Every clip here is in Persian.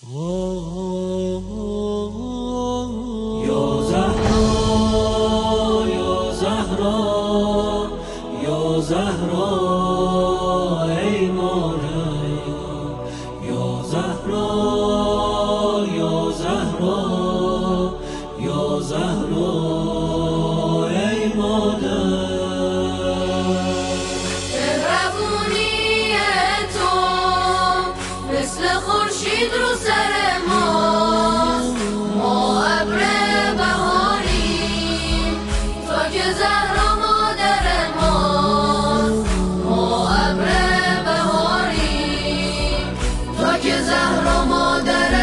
یا زهرا یا زهرا یا زهرا ای مادر، یا زهرا یا زهرا یا زهرا ای مادر. مثل خورشید رو سر ماست، ما ابر بهاریم، تو که زهرا مادر ماست. ما ابر بهاریم، تو که زهرا مادر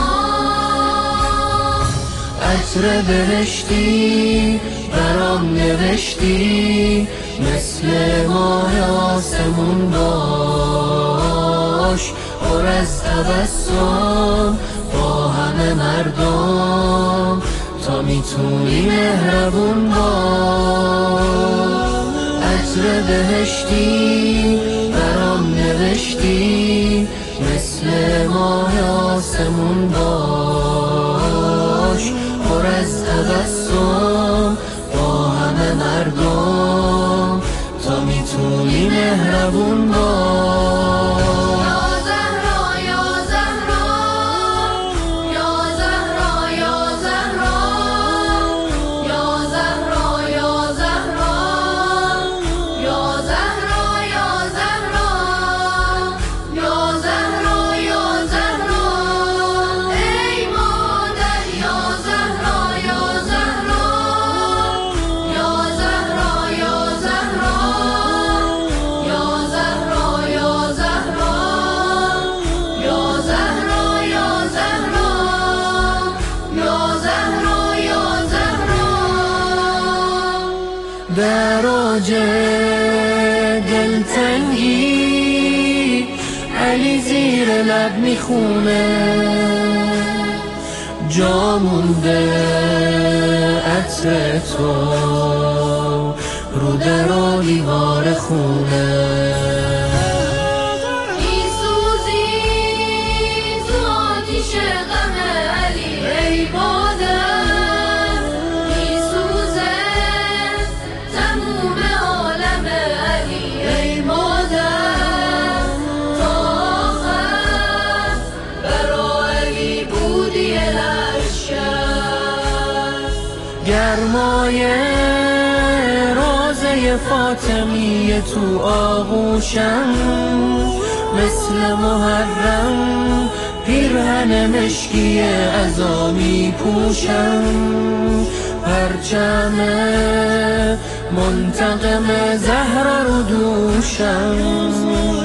ماست. عطر بهشتی برام نوشتی، مثل ماه آسمون باش، پر از تبسم با همه مردم، تا میتونی مهربون باش. عطر بهشتی برام نوشتی، مثل ماه آسمون باش، پر از تبسم با همه مردم، تا میتونی مهربون باش. در اوج دلتنگی علی زیر لب میخونه، جا مونده عطر تو رو در و دیوار خونه. گرمای روزه فاطمیه تو آغوشم، مثل محرم پیرهن مشکی عزا می پوشم، پرچم منتقم زهرا رو دوشم.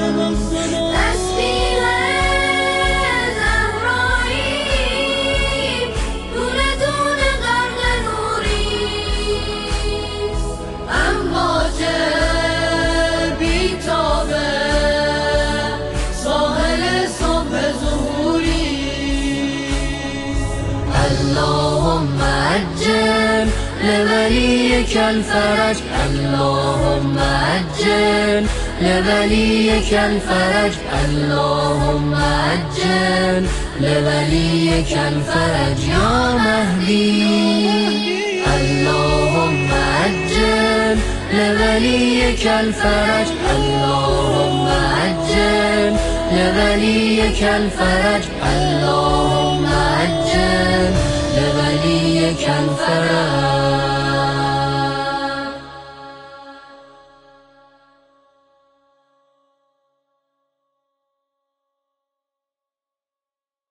اللهم عجل لوليك الفرج، اللهم عجل لوليك الفرج، اللهم عجل لوليك الفرج يا مهدي. اللهم عجل لوليك الفرج، اللهم عجل لوليك الفرج، اللهم عجل لوليك الفرج.